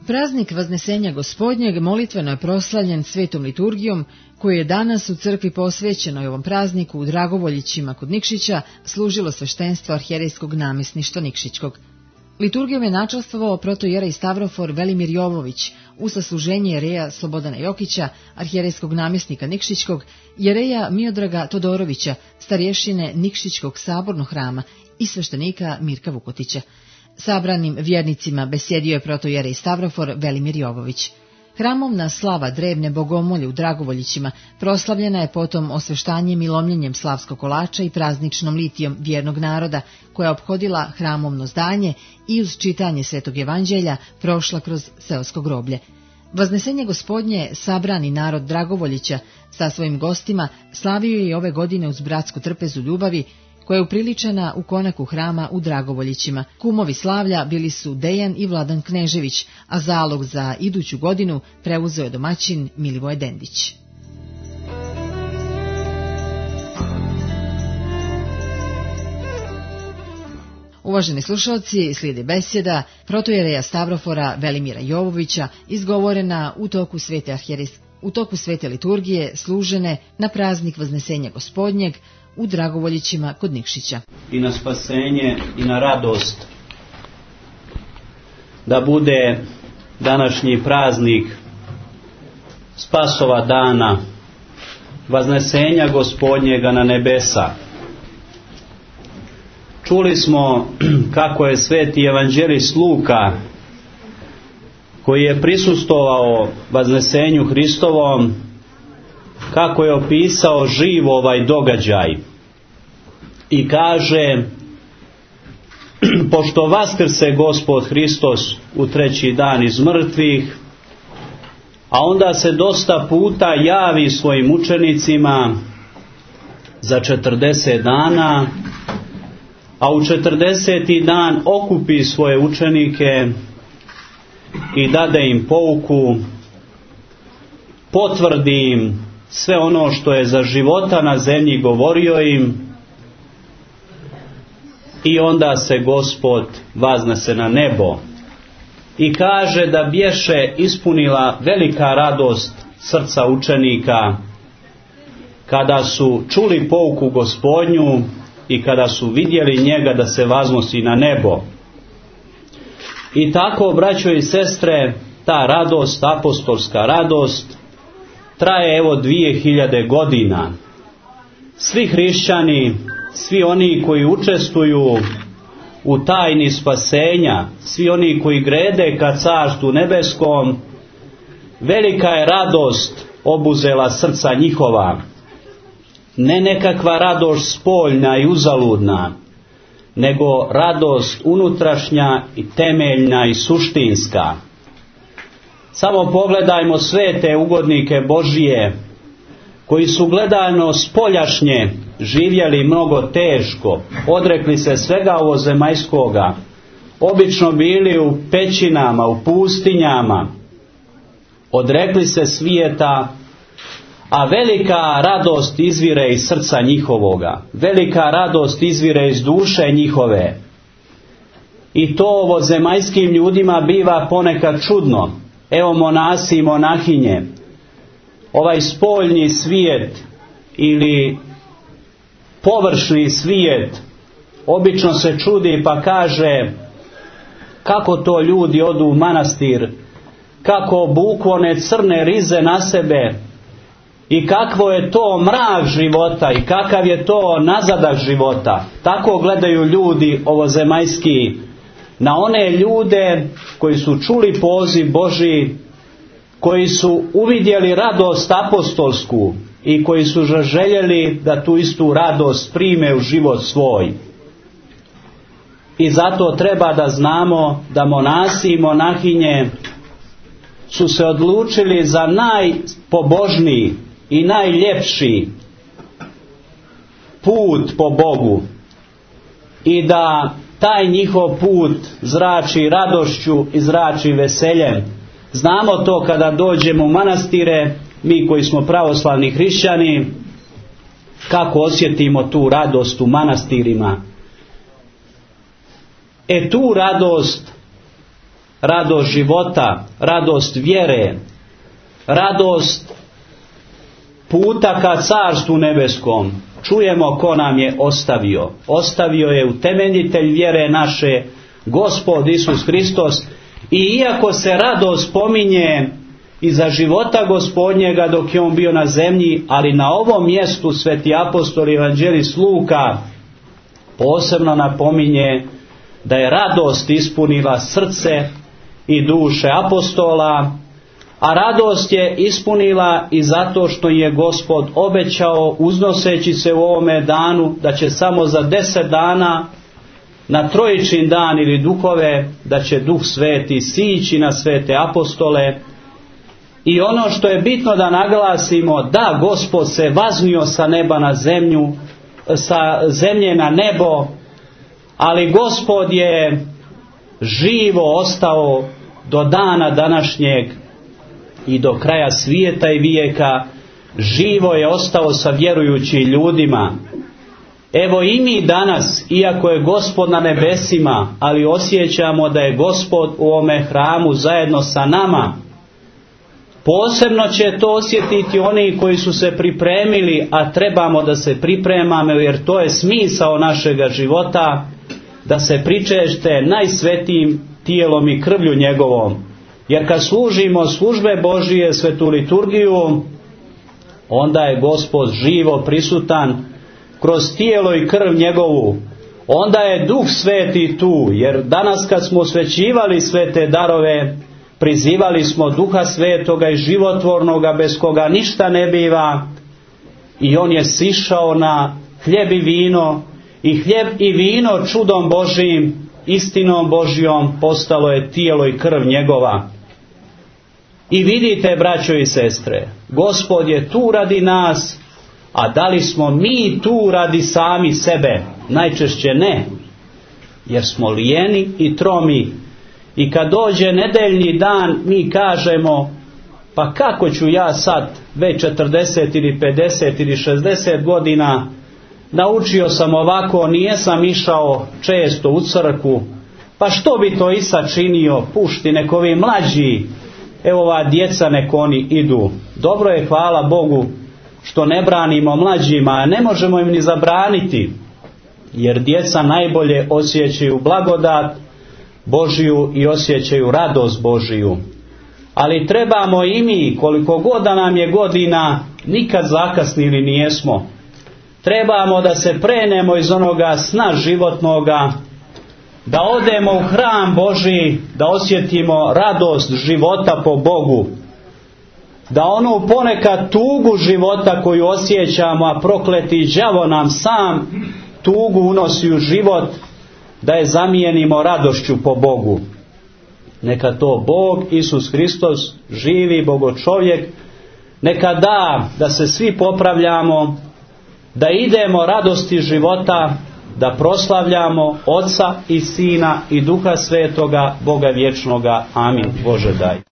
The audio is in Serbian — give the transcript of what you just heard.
Praznik Vaznesenja Gospodnjeg molitveno je proslavljen svetom liturgijom, koju je danas u crkvi posvećenoj ovom prazniku u Dragovoljićima kod Nikšića služilo sveštenstvo arhijerejskog namjesništva Nikšićkog. Liturgijom je načastvovao protojerej Stavrofor Velimir Jovović u sasluženje jereja Slobodana Jokića, arhijerejskog namjesnika Nikšićkog, jereja Miodraga Todorovića, starješine Nikšićkog sabornog hrama i sveštenika Mirka Vukotića. Sabranim vjernicima besjedio je protojerej Stavrofor Velimir Jovović. Hramovna slava drevne bogomolje u Dragovoljićima proslavljena je potom osveštanjem i lomljenjem slavskog kolača i prazničnom litijom vjernog naroda, koja je ophodila hramovno zdanje i uz čitanje Svetog evanđelja prošla kroz seosko groblje. Vaznesenje Gospodnje sabrani narod Dragovoljića sa svojim gostima slavio je i ove godine uz bratsku trpezu ljubavi, koja je upriličena u konaku hrama u Dragovoljićima. Kumovi slavlja bili su Dejan i Vladan Knežević, a zalog za iduću godinu preuzeo je domaćin Milivoje Dendić. Uvaženi slušalci, slijedi besjeda protojereja Stavrofora Velimira Jovovića, izgovorena u toku svete liturgije služene na praznik Vaznesenja Gospodnjeg u Dragovoljićima kod Nikšića. I na spasenje i na radost da bude današnji praznik Spasova dana, Vaznesenja Gospodnjega na nebesa. Čuli smo kako je sveti evanđelist Luka, koji je prisustvovao Vaznesenju Hristovom, kako je opisao živo ovaj događaj. I kaže: pošto vaskrse Gospod Hristos u treći dan iz mrtvih, a onda se dosta puta javi svojim učenicima za 40 dana, a u 40. dan okupi svoje učenike i dade im pouku, potvrdi im sve ono što je za života na zemlji govorio im, i onda se Gospod vaznese na nebo i kaže da bješe ispunila velika radost srca učenika kada su čuli pouku Gospodnju i kada su vidjeli njega da se vaznosi na nebo. I tako, braćo i sestre, ta radost, apostolska radost, traje evo 2000 godina. Svi hrišćani, svi oni koji učestvuju u tajni spasenja, svi oni koji grede ka Carstvu nebeskom, velika je radost obuzela srca njihova. Ne nekakva radost spoljna i uzaludna, nego radost unutrašnja i temeljna i suštinska. Samo pogledajmo sve te ugodnike Božije, koji su gledano spoljašnje živjeli mnogo teško, odrekli se svega ovozemaljskoga, obično bili u pećinama, u pustinjama, odrekli se svijeta, a velika radost izvire iz srca njihovoga, velika radost izvire iz duše njihove. I to ovozemaljskim ljudima biva ponekad čudno. Evo monasi i monahinje, ovaj spoljni svijet ili površni svijet obično se čudi pa kaže: kako to ljudi odu u manastir, kako obuku one crne rize na sebe, i kakvo je to mrak života i kakav je to nazadak života. Tako gledaju ljudi ovozemaljski na one ljude koji su čuli poziv Božji, koji su uvidjeli radost apostolsku i koji su željeli da tu istu radost prime u život svoj. I zato treba da znamo da monasi i monahinje su se odlučili za najpobožniji i najljepši put po Bogu, i da taj njihov put zrači radošću i zrači veseljem. Znamo to kada dođemo u manastire, mi koji smo pravoslavni hrišćani, kako osjetimo tu radost u manastirima. Tu radost života, radost vjere, radost puta ka carstvu nebeskom, čujemo ko nam je ostavio. Ostavio je utemeljitelj vjere naše, Gospod Isus Hristos. I iako se radost spominje i za života Gospodnjega dok je on bio na zemlji, ali na ovom mjestu sveti apostol i evanđelist Luka posebno napominje da je radost ispunila srce i duše apostola, a radost je ispunila i zato što je Gospod obećao, uznoseći se u ovome danu, da će samo za 10 dana na Trojičin dan ili duhove, da će Duh Sveti sići na svete apostole. I ono što je bitno da naglasimo, da Gospod se vaznio sa neba na zemlju, sa zemlje na nebo, ali Gospod je živo ostao do dana današnjeg i do kraja svijeta i vijeka. Živo je ostao sa vjerujućim ljudima. Evo i mi danas, iako je Gospod na nebesima, ali osjećamo da je Gospod u ovome hramu zajedno sa nama. Posebno će to osjetiti oni koji su se pripremili, a trebamo da se pripremamo, jer to je smisao našega života, da se pričešte najsvetijim tijelom i krvlju njegovom. Jer kad služimo službe Božije, svetu liturgiju, onda je Gospod živo prisutan kroz tijelo i krv njegovu. Onda je Duh Sveti tu, jer danas kad smo osvećivali sve te darove, prizivali smo Duha Svetoga i životvornoga, bez koga ništa ne biva, i on je sišao na hljeb i vino, i hljeb i vino čudom Božijim, istinom Božijom postalo je tijelo i krv njegova. I vidite, braćo i sestre, Gospod je tu radi nas, a da li smo mi tu radi sami sebe? Najčešće ne, jer smo lijeni i tromi. I kad dođe nedeljni dan, mi kažemo, pa kako ću ja sad, već 40 ili 50 ili 60 godina, naučio sam ovako, nijesam išao često u crkvu, pa što bi to i sad činio, pušti nek ovi mlađi, evo ova djeca nek oni idu. Dobro je, hvala Bogu, što ne branimo mlađima, a ne možemo im ni zabraniti, jer djeca najbolje osjećaju blagodat Božiju i osjećaju radost Božiju. Ali trebamo i mi, koliko god da nam je godina, nikad zakasnili nijesmo. Trebamo da se prenemo iz onoga sna životnoga, da odemo u hram Božji, da osjetimo radost života po Bogu, da onu ponekad tugu života koju osjećamo, a prokleti đavo nam sam tugu unosi u život, da je zamijenimo radošću po Bogu. Neka to Bog, Isus Hristos, živi Bogočovjek, neka da se svi popravljamo, da idemo radosti života, da proslavljamo Oca i Sina i Duha Svetoga, Boga vječnoga. Amin. Bože daj.